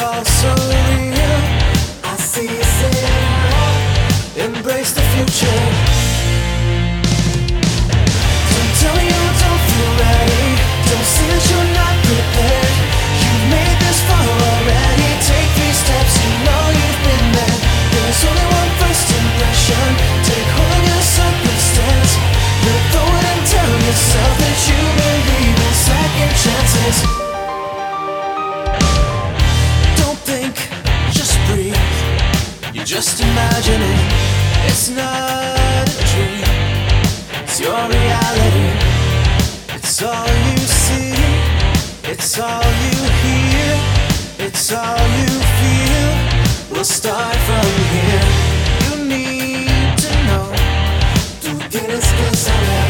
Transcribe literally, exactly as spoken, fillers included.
all so real. I see you say embrace the future. Don't tell me you don't feel ready. Don't say that you're not prepared. You've made this far already. Take three steps, you know you've been there. There's only one first impression. Take hold of your circumstance. Look forward and tell yourself that you believe in second chances. Don't think, just breathe. You're just imagining. It's not a dream. It's your reality. It's all you see. It's all you hear. It's all you feel. We'll start from here. You need to know. Tú tienes que saber.